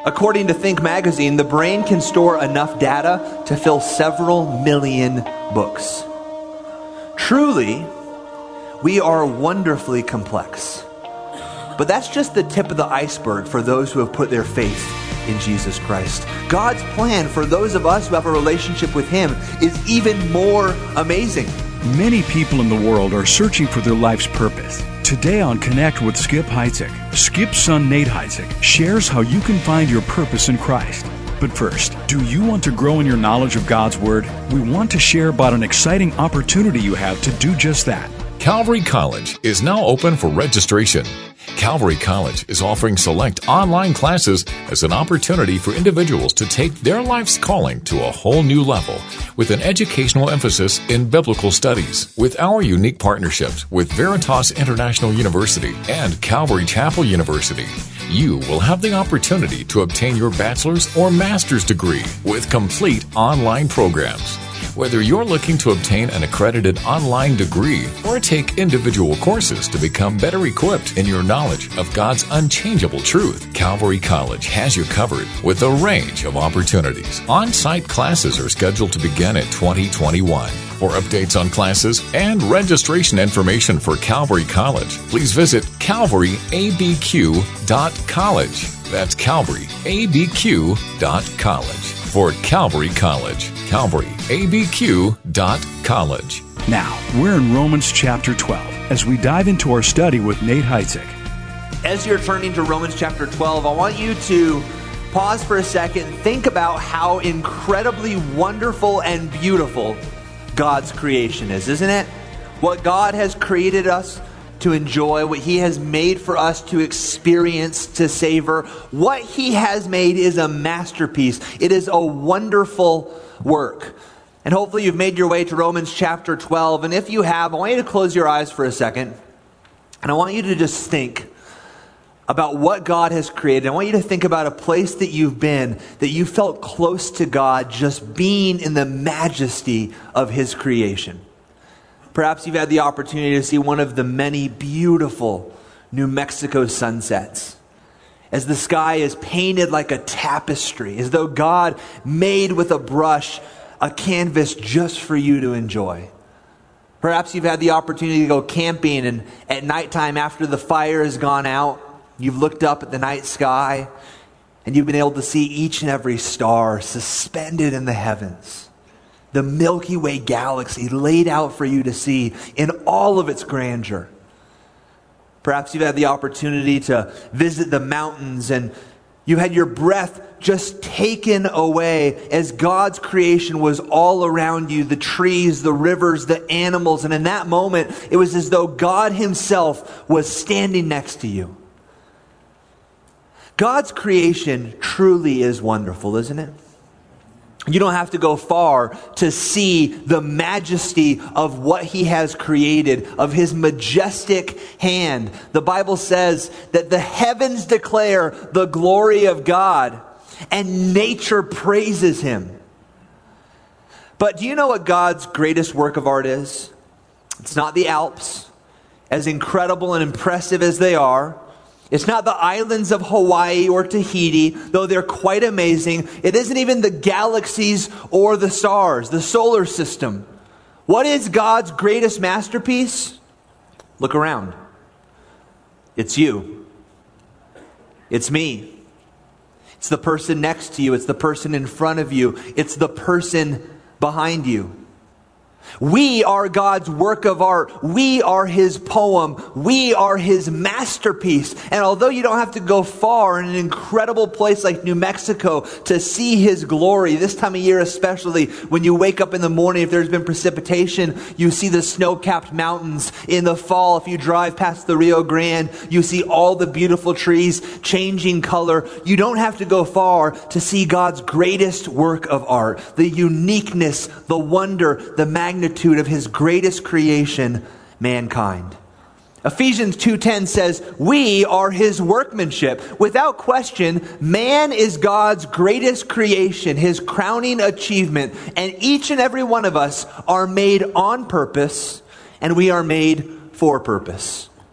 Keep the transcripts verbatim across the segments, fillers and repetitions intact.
According to Think Magazine, the brain can store enough data to fill several million books. Truly, we are wonderfully complex. But that's just the tip of the iceberg for those who have put their faith in Jesus Christ. God's plan for those of us who have a relationship with Him is even more amazing. Many people in the world are searching for their life's purpose. Today on Connect with Skip Heitzig, Skip's son Nate Heitzig shares how you can find your purpose in Christ. But first, do you want to grow in your knowledge of God's Word? We want to share about an exciting opportunity you have to do just that. Calvary College is now open for registration. Calvary College is offering select online classes as an opportunity for individuals to take their life's calling to a whole new level with an educational emphasis in biblical studies. With our unique partnerships with Veritas International University and Calvary Chapel University, you will have the opportunity to obtain your bachelor's or master's degree with complete online programs. Whether you're looking to obtain an accredited online degree or take individual courses to become better equipped in your knowledge of God's unchangeable truth, Calvary College has you covered with a range of opportunities. On-site classes are scheduled to begin in twenty twenty-one. For updates on classes and registration information for Calvary College, please visit calvary a b q dot college. That's calvary a b q dot college. For Calvary College, calvary a b q dot college. Now, we're in Romans chapter twelve as we dive into our study with Nate Heitzig. As you're turning to Romans chapter twelve, I want you to pause for a second, think about how incredibly wonderful and beautiful God's creation is, isn't it? What God has created us to enjoy, what He has made for us to experience, to savor. What He has made is a masterpiece. It is a wonderful work. And hopefully you've made your way to Romans chapter twelve. And if you have, I want you to close your eyes for a second. And I want you to just think about what God has created. I want you to think about a place that you've been, that you felt close to God, just being in the majesty of His creation. Perhaps you've had the opportunity to see one of the many beautiful New Mexico sunsets, as the sky is painted like a tapestry, as though God made with a brush a canvas just for you to enjoy. Perhaps you've had the opportunity to go camping, and at nighttime after the fire has gone out, you've looked up at the night sky and you've been able to see each and every star suspended in the heavens. The Milky Way galaxy laid out for you to see in all of its grandeur. Perhaps you've had the opportunity to visit the mountains and you had your breath just taken away as God's creation was all around you, the trees, the rivers, the animals. And in that moment, it was as though God Himself was standing next to you. God's creation truly is wonderful, isn't it? You don't have to go far to see the majesty of what He has created, of His majestic hand. The Bible says that the heavens declare the glory of God and nature praises Him. But do you know what God's greatest work of art is? It's not the Alps, as incredible and impressive as they are. It's not the islands of Hawaii or Tahiti, though they're quite amazing. It isn't even the galaxies or the stars, the solar system. What is God's greatest masterpiece? Look around. It's you. It's me. It's the person next to you. It's the person in front of you. It's the person behind you. We are God's work of art. We are His poem. We are His masterpiece. And although you don't have to go far in an incredible place like New Mexico to see His glory, this time of year especially, when you wake up in the morning, if there's been precipitation, you see the snow-capped mountains. In the fall, if you drive past the Rio Grande, you see all the beautiful trees changing color. You don't have to go far to see God's greatest work of art. The uniqueness, the wonder, the magnitude magnitude of His greatest creation, mankind. Ephesians two ten says, we are His workmanship. Without question, man is God's greatest creation, His crowning achievement, and each and every one of us are made on purpose, and we are made for purpose.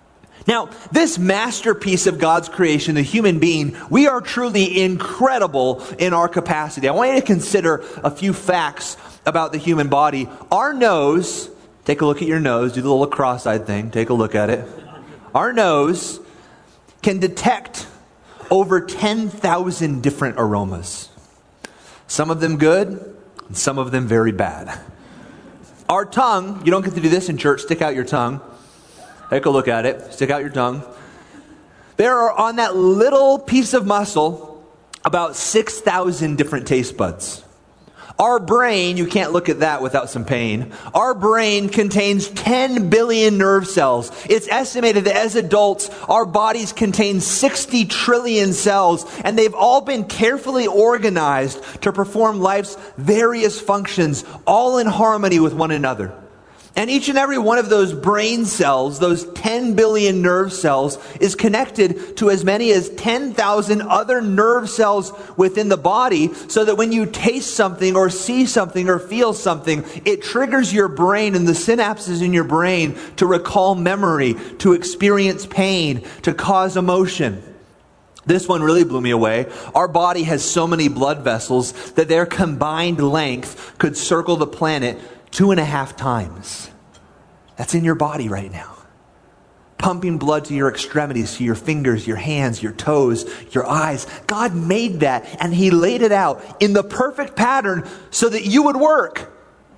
Now, this masterpiece of God's creation, the human being, we are truly incredible in our capacity. I want you to consider a few facts about the human body. Our nose, take a look at your nose, do the little cross-eyed thing, take a look at it. Our nose can detect over ten thousand different aromas. Some of them good, and some of them very bad. Our tongue, you don't get to do this in church, stick out your tongue. Take a look at it. Stick out your tongue. There are on that little piece of muscle about six thousand different taste buds. Our brain, you can't look at that without some pain. Our brain contains ten billion nerve cells. It's estimated that as adults, our bodies contain sixty trillion cells, and they've all been carefully organized to perform life's various functions, all in harmony with one another. And each and every one of those brain cells, those ten billion nerve cells, is connected to as many as ten thousand other nerve cells within the body, so that when you taste something or see something or feel something, it triggers your brain and the synapses in your brain to recall memory, to experience pain, to cause emotion. This one really blew me away. Our body has so many blood vessels that their combined length could circle the planet two and a half times. That's in your body right now. Pumping blood to your extremities, to your fingers, your hands, your toes, your eyes. God made that, and He laid it out in the perfect pattern so that you would work.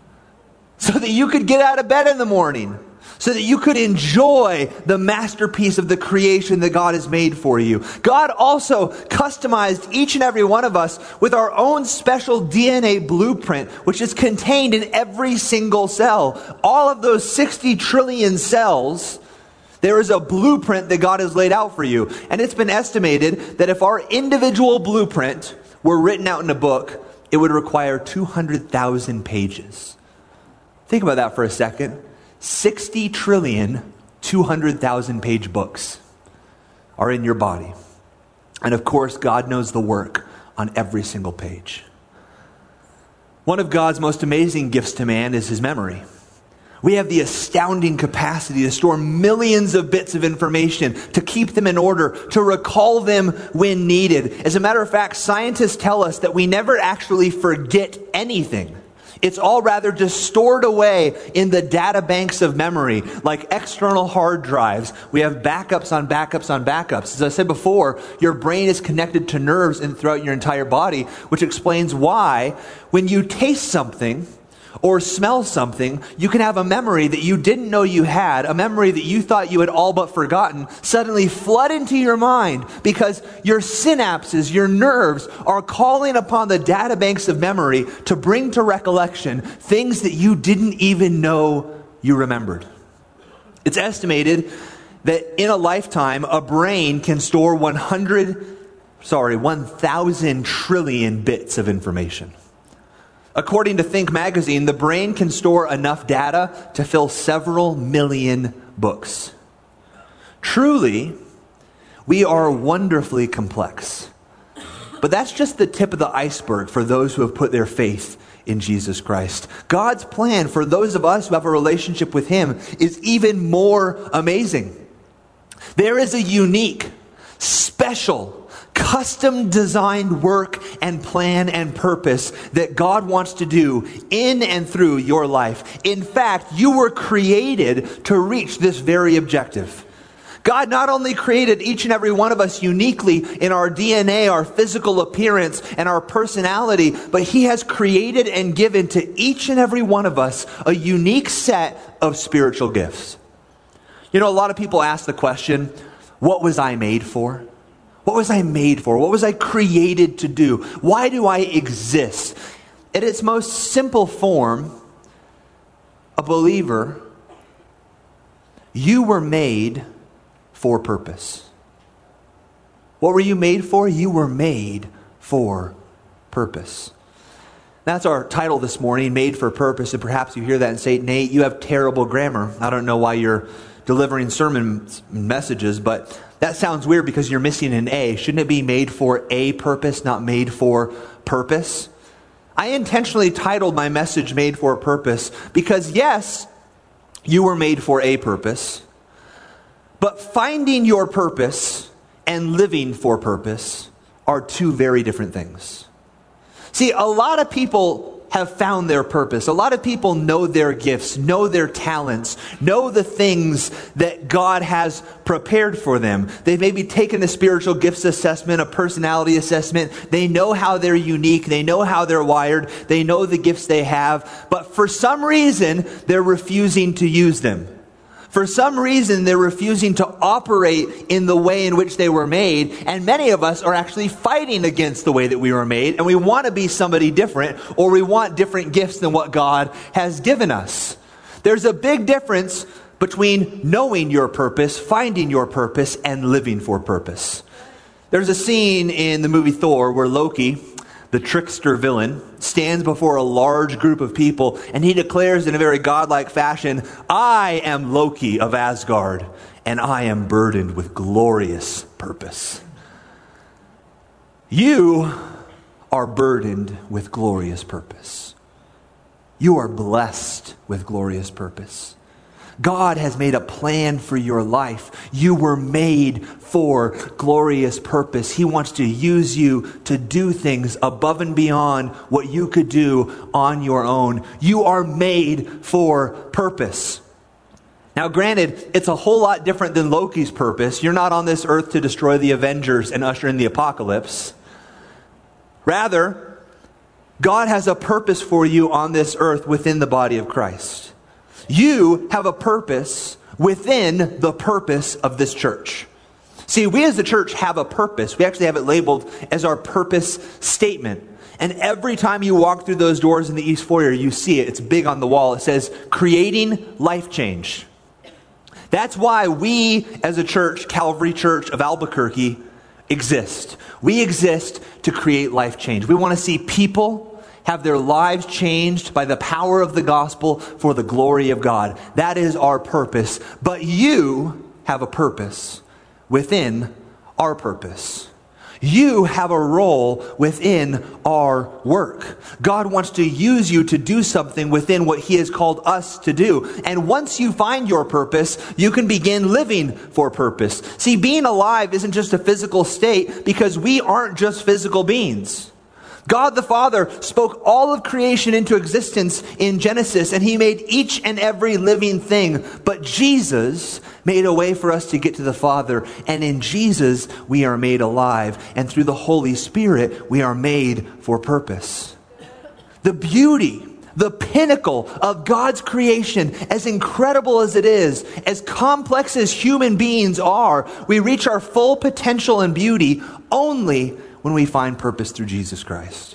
So that you could get out of bed in the morning. So that you could enjoy the masterpiece of the creation that God has made for you. God also customized each and every one of us with our own special D N A blueprint, which is contained in every single cell. All of those sixty trillion cells, there is a blueprint that God has laid out for you. And it's been estimated that if our individual blueprint were written out in a book, it would require two hundred thousand pages. Think about that for a second. sixty trillion, two hundred thousand page books are in your body. And of course, God knows the work on every single page. One of God's most amazing gifts to man is His memory. We have the astounding capacity to store millions of bits of information, to keep them in order, to recall them when needed. As a matter of fact, scientists tell us that we never actually forget anything. It's all rather just stored away in the data banks of memory, like external hard drives. We have backups on backups on backups. As I said before, your brain is connected to nerves and throughout your entire body, which explains why when you taste something or smell something, you can have a memory that you didn't know you had, a memory that you thought you had all but forgotten, suddenly flood into your mind because your synapses, your nerves are calling upon the data banks of memory to bring to recollection things that you didn't even know you remembered. It's estimated that in a lifetime, a brain can store one hundred, sorry, one thousand trillion bits of information. According to Think magazine, the brain can store enough data to fill several million books. Truly, we are wonderfully complex. But that's just the tip of the iceberg for those who have put their faith in Jesus Christ. God's plan for those of us who have a relationship with Him is even more amazing. There is a unique, special, custom designed work and plan and purpose that God wants to do in and through your life. In fact, you were created to reach this very objective. God not only created each and every one of us uniquely in our D N A, our physical appearance, and our personality, but He has created and given to each and every one of us a unique set of spiritual gifts. You know, a lot of people ask the question, what was I made for? What was I made for? What was I created to do? Why do I exist? At its most simple form, a believer, you were made for purpose. What were you made for? You were made for purpose. That's our title this morning, Made for Purpose. And perhaps you hear that and say, Nate, you have terrible grammar. I don't know why you're delivering sermon messages, but that sounds weird because you're missing an A. Shouldn't it be made for a purpose, not made for purpose? I intentionally titled my message Made for Purpose because yes, you were made for a purpose, But finding your purpose and living for purpose are two very different things. See, a lot of people have found their purpose. A lot of people know their gifts, know their talents, know the things that God has prepared for them. They've maybe taken a spiritual gifts assessment, a personality assessment. They know how they're unique. They know how they're wired. They know the gifts they have. But for some reason, they're refusing to use them. For some reason, they're refusing to operate in the way in which they were made. And many of us are actually fighting against the way that we were made. And we want to be somebody different, or we want different gifts than what God has given us. There's a big difference between knowing your purpose, finding your purpose, and living for purpose. There's a scene in the movie Thor where Loki, the trickster villain, stands before a large group of people, and he declares in a very godlike fashion, "I am Loki of Asgard, and I am burdened with glorious purpose." You are burdened with glorious purpose. You are blessed with glorious purpose. God has made a plan for your life. You were made for glorious purpose. He wants to use you to do things above and beyond what you could do on your own. You are made for purpose. Now, granted, it's a whole lot different than Loki's purpose. You're not on this earth to destroy the Avengers and usher in the apocalypse. Rather, God has a purpose for you on this earth within the body of Christ. You have a purpose within the purpose of this church. See, we as a church have a purpose. We actually have it labeled as our purpose statement. And every time you walk through those doors in the East Foyer, you see it. It's big on the wall. It says, creating life change. That's why we as a church, Calvary Church of Albuquerque, exist. We exist to create life change. We want to see people have their lives changed by the power of the gospel for the glory of God. That is our purpose. But you have a purpose within our purpose. You have a role within our work. God wants to use you to do something within what He has called us to do. And once you find your purpose, you can begin living for purpose. See, being alive isn't just a physical state, because we aren't just physical beings. God the Father spoke all of creation into existence in Genesis, and He made each and every living thing. But Jesus made a way for us to get to the Father, and in Jesus we are made alive, and through the Holy Spirit we are made for purpose. The beauty, the pinnacle of God's creation, as incredible as it is, as complex as human beings are, we reach our full potential and beauty only when we find purpose through Jesus Christ.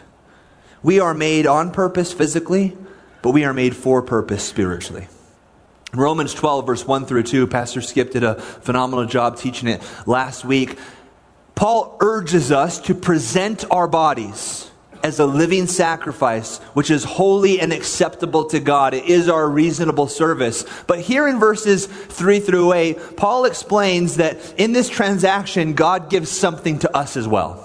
We are made on purpose physically, but we are made for purpose spiritually. In Romans twelve, verse one through two, Pastor Skip did a phenomenal job teaching it last week. Paul urges us to present our bodies as a living sacrifice, which is holy and acceptable to God. It is our reasonable service. But here in verses three through eight, Paul explains that in this transaction, God gives something to us as well.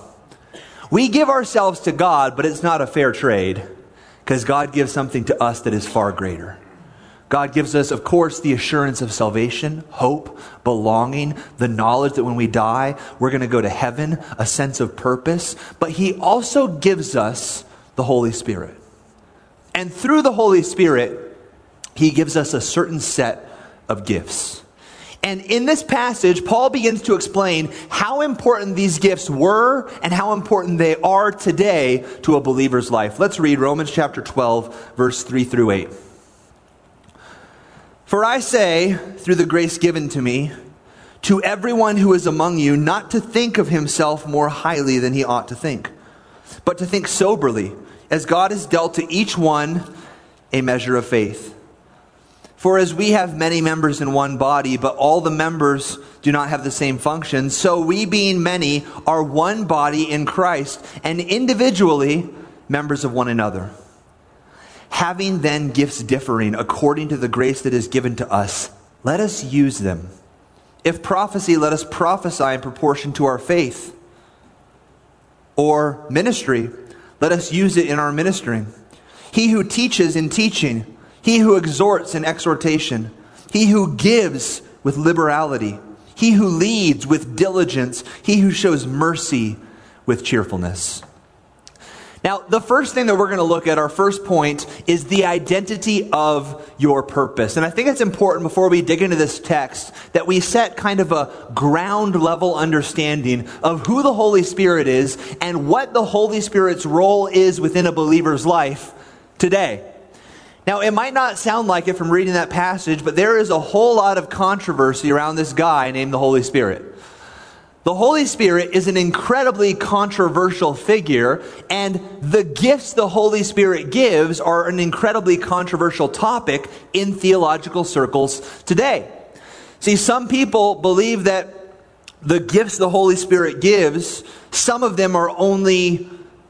We give ourselves to God, but it's not a fair trade, because God gives something to us that is far greater. God gives us, of course, the assurance of salvation, hope, belonging, the knowledge that when we die, we're going to go to heaven, a sense of purpose. But He also gives us the Holy Spirit. And through the Holy Spirit, He gives us a certain set of gifts. And in this passage, Paul begins to explain how important these gifts were and how important they are today to a believer's life. Let's read Romans chapter twelve, verse three through eight. For I say, through the grace given to me, to everyone who is among you, not to think of himself more highly than he ought to think, but to think soberly, as God has dealt to each one a measure of faith. For as we have many members in one body, but all the members do not have the same function, so we, being many, are one body in Christ, and individually members of one another. Having then gifts differing according to the grace that is given to us, let us use them. If prophecy, let us prophesy in proportion to our faith. Or ministry, let us use it in our ministering. He who teaches in teaching, he who exhorts in exhortation, he who gives with liberality, he who leads with diligence, he who shows mercy with cheerfulness. Now, the first thing that we're going to look at, our first point, is the identity of your purpose. And I think it's important before we dig into this text that we set kind of a ground level understanding of who the Holy Spirit is and what the Holy Spirit's role is within a believer's life today. Now, it might not sound like it from reading that passage, but there is a whole lot of controversy around this guy named the Holy Spirit. The Holy Spirit is an incredibly controversial figure, and the gifts the Holy Spirit gives are an incredibly controversial topic in theological circles today. See, some people believe that the gifts the Holy Spirit gives, some of them are only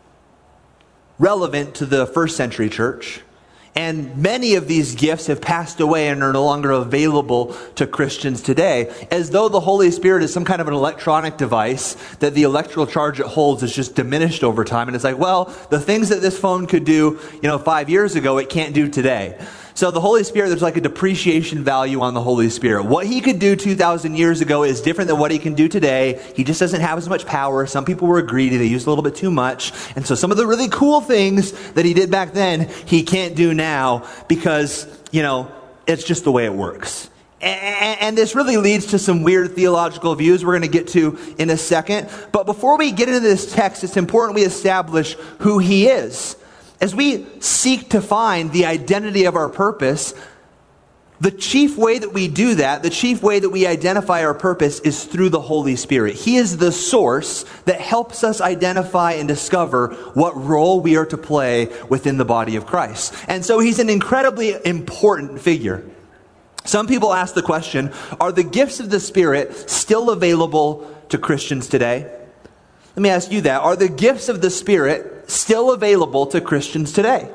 relevant to the first century church. And many of these gifts have passed away and are no longer available to Christians today, as though the Holy Spirit is some kind of an electronic device that the electrical charge it holds is just diminished over time. And it's like, well, the things that this phone could do, you know, five years ago, it can't do today. So the Holy Spirit, there's like a depreciation value on the Holy Spirit. What he could do two thousand years ago is different than what he can do today. He just doesn't have as much power. Some people were greedy. They used a little bit too much. And so some of the really cool things that he did back then, he can't do now because, you know, it's just the way it works. And this really leads to some weird theological views we're going to get to in a second. But before we get into this text, it's important we establish who he is. As we seek to find the identity of our purpose, the chief way that we do that, the chief way that we identify our purpose is through the Holy Spirit. He is the source that helps us identify and discover what role we are to play within the body of Christ. And so he's an incredibly important figure. Some people ask the question, are the gifts of the Spirit still available to Christians today? Let me ask you that. Are the gifts of the Spirit still available to Christians today?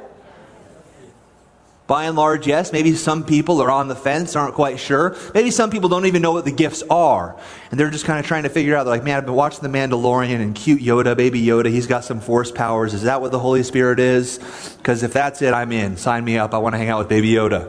By and large, yes. Maybe some people are on the fence, aren't quite sure. Maybe some people don't even know what the gifts are. And they're just kind of trying to figure out, they're like, man, I've been watching The Mandalorian and cute Yoda, baby Yoda, he's got some force powers. Is that what the Holy Spirit is? Because if that's it, I'm in. Sign me up. I want to hang out with baby Yoda.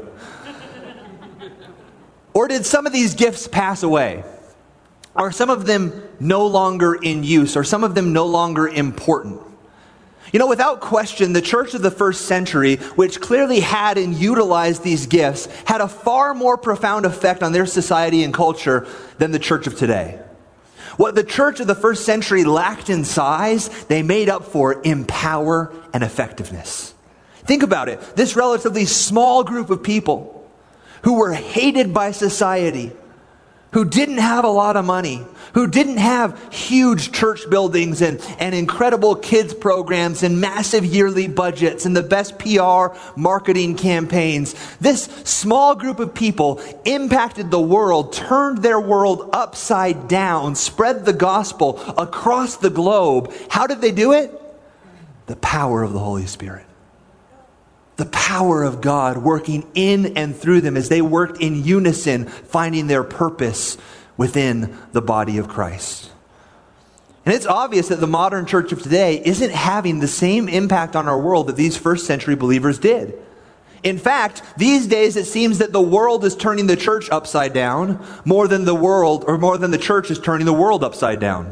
Or did some of these gifts pass away? Are some of them no longer in use? Are some of them no longer important? You know, without question, the church of the first century, which clearly had and utilized these gifts, had a far more profound effect on their society and culture than the church of today. What the church of the first century lacked in size, they made up for in power and effectiveness. Think about it. This relatively small group of people who were hated by society, who didn't have a lot of money, who didn't have huge church buildings and, and incredible kids programs and massive yearly budgets and the best P R marketing campaigns. This small group of people impacted the world, turned their world upside down, spread the gospel across the globe. How did they do it? The power of the Holy Spirit. The power of God working in and through them as they worked in unison, finding their purpose within the body of Christ. And it's obvious that the modern church of today isn't having the same impact on our world that these first century believers did. In fact, these days it seems that the world is turning the church upside down more than the world, or more than the church is turning the world upside down.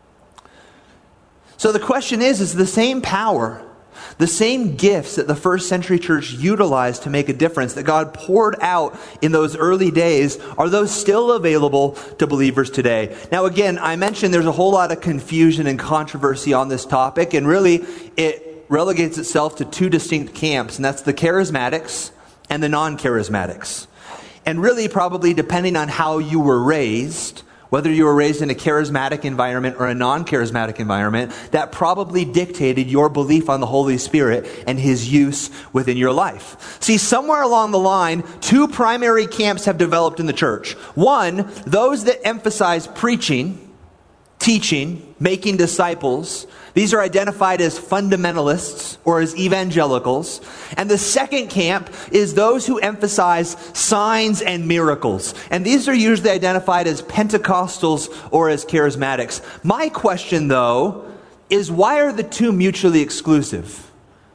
So the question is, is the same power, the same gifts that the first century church utilized to make a difference, that God poured out in those early days, are those still available to believers today? Now again, I mentioned there's a whole lot of confusion and controversy on this topic, and really it relegates itself to two distinct camps, and that's the charismatics and the non-charismatics. And really probably depending on how you were raised, whether you were raised in a charismatic environment or a non-charismatic environment, that probably dictated your belief on the Holy Spirit and His use within your life. See, somewhere along the line, two primary camps have developed in the church. One, those that emphasize preaching, teaching, making disciples. These are identified as fundamentalists or as evangelicals. And the second camp is those who emphasize signs and miracles. And these are usually identified as Pentecostals or as charismatics. My question, though, is why are the two mutually exclusive?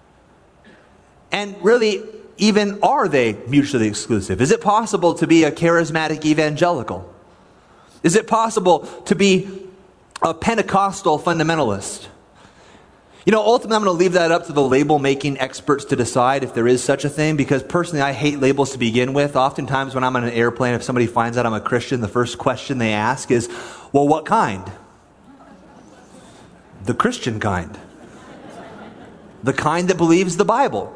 And really, even are they mutually exclusive? Is it possible to be a charismatic evangelical? Is it possible to be a Pentecostal fundamentalist? You know, ultimately I'm going to leave that up to the label-making experts to decide if there is such a thing, because personally I hate labels to begin with. Oftentimes when I'm on an airplane, if somebody finds out I'm a Christian, the first question they ask is, well, what kind? The Christian kind. The kind that believes the Bible.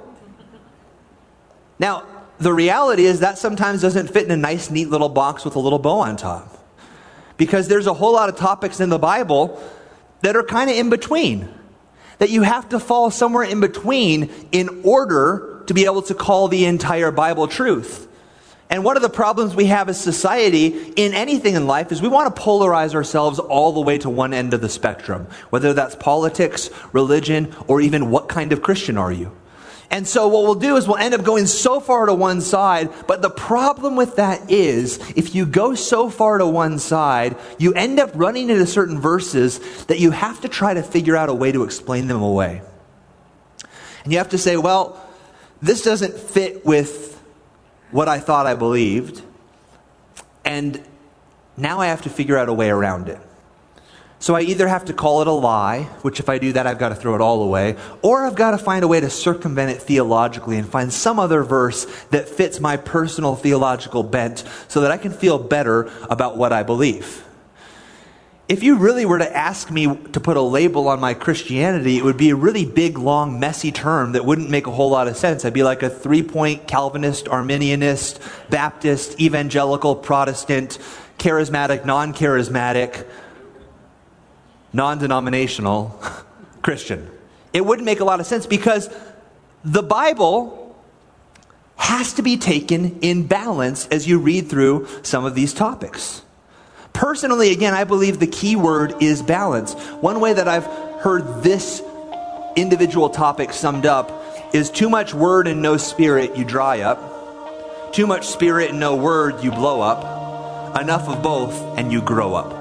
Now, the reality is that sometimes doesn't fit in a nice, neat little box with a little bow on top. Because there's a whole lot of topics in the Bible that are kind of in between. That you have to fall somewhere in between in order to be able to call the entire Bible truth. And one of the problems we have as society in anything in life is we want to polarize ourselves all the way to one end of the spectrum. Whether that's politics, religion, or even what kind of Christian are you? And so what we'll do is we'll end up going so far to one side, but the problem with that is, if you go so far to one side, you end up running into certain verses that you have to try to figure out a way to explain them away. And you have to say, well, this doesn't fit with what I thought I believed, and now I have to figure out a way around it. So I either have to call it a lie, which if I do that, I've got to throw it all away, or I've got to find a way to circumvent it theologically and find some other verse that fits my personal theological bent so that I can feel better about what I believe. If you really were to ask me to put a label on my Christianity, it would be a really big, long, messy term that wouldn't make a whole lot of sense. I'd be like a three-point Calvinist, Arminianist, Baptist, evangelical, Protestant, charismatic, non-charismatic, non-denominational Christian. It wouldn't make a lot of sense because the Bible has to be taken in balance as you read through some of these topics. Personally, again, I believe the key word is balance. One way that I've heard this individual topic summed up is too much word and no spirit, you dry up. Too much spirit and no word, you blow up. Enough of both and you grow up.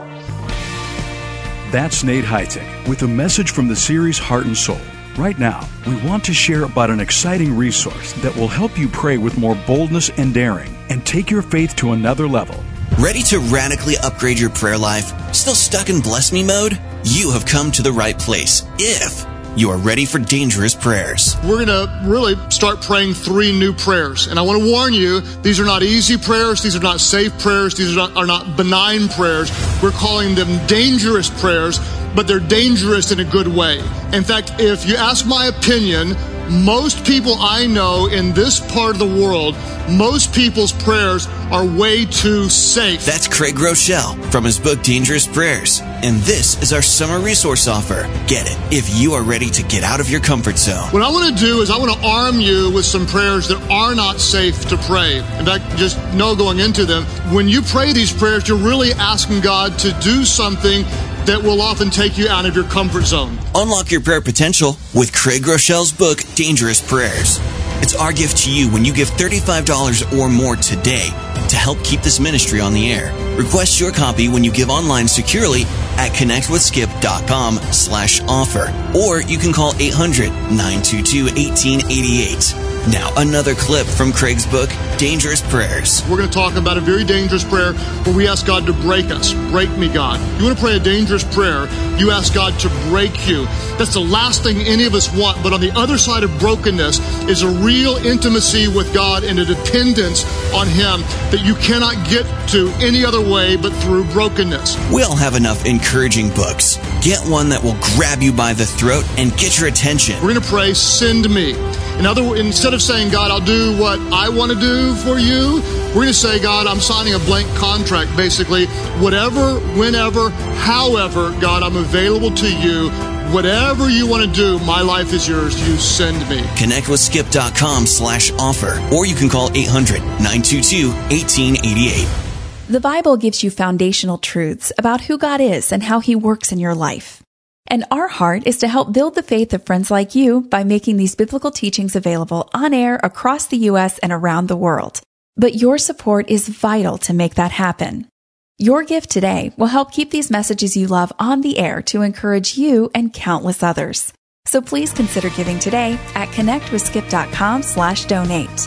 That's Nate Heitzig with a message from the series Heart and Soul. Right now, we want to share about an exciting resource that will help you pray with more boldness and daring and take your faith to another level. Ready to radically upgrade your prayer life? Still stuck in bless me mode? You have come to the right place if you are ready for dangerous prayers. We're going to really start praying three new prayers. And I want to warn you, these are not easy prayers. These are not safe prayers. These are not, are not benign prayers. We're calling them dangerous prayers, but they're dangerous in a good way. In fact, if you ask my opinion, most people I know in this part of the world, most people's prayers are way too safe. That's Craig Rochelle from his book, Dangerous Prayers. And this is our summer resource offer. Get it if you are ready to get out of your comfort zone. What I want to do is I want to arm you with some prayers that are not safe to pray. In fact, just know going into them, when you pray these prayers, you're really asking God to do something that will often take you out of your comfort zone. Unlock your prayer potential with Craig Rochelle's book, Dangerous Prayers. It's our gift to you when you give thirty-five dollars or more today to help keep this ministry on the air. Request your copy when you give online securely at connectwithskip.com slash offer. Or you can call eight hundred, nine two two, one eight eight eight. Now, another clip from Craig's book, Dangerous Prayers. We're going to talk about a very dangerous prayer where we ask God to break us. Break me, God. You want to pray a dangerous prayer, you ask God to break you. That's the last thing any of us want. But on the other side of brokenness is a real intimacy with God and a dependence on Him that you cannot get to any other way but through brokenness. We all have enough encouraging books. Get one that will grab you by the throat and get your attention. We're going to pray, send me. In other words, instead of saying, God, I'll do what I want to do for you, we're going to say, God, I'm signing a blank contract, basically. Whatever, whenever, however, God, I'm available to you. Whatever you want to do, my life is yours. You send me. Connectwithskip.com slash offer. Or you can call eight hundred, nine two two, one eight eight eight. The Bible gives you foundational truths about who God is and how He works in your life. And our heart is to help build the faith of friends like you by making these biblical teachings available on air across the U S and around the world. But your support is vital to make that happen. Your gift today will help keep these messages you love on the air to encourage you and countless others. So please consider giving today at connectwithskip.com slash donate.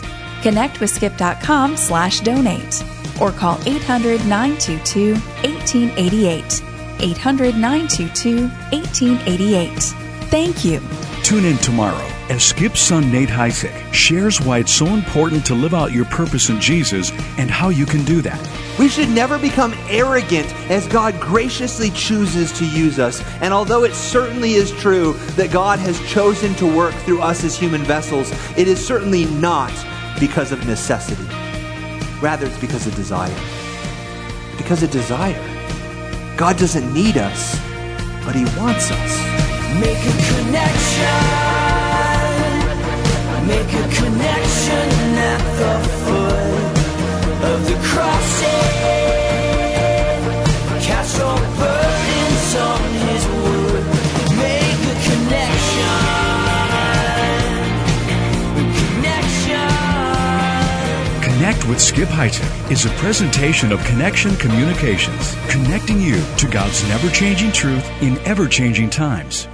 connectwithskip.com slash donate or call eight hundred, nine two two, one eight eight eight. eight hundred, nine two two, one eight eight eight. Thank you. Tune in tomorrow as Skip's son Nate Heisek shares why it's so important to live out your purpose in Jesus and how you can do that. We should never become arrogant as God graciously chooses to use us. And although it certainly is true that God has chosen to work through us as human vessels, it is certainly not because of necessity. Rather, it's because of desire. Because of desire. God doesn't need us, but He wants us. Make a connection. Make a connection at the foot of the cross. Cast all burdens on His wood. Make a connection. Connection. Connect with Skip Heitzig is a presentation of Connection Communications, connecting you to God's never-changing truth in ever-changing times.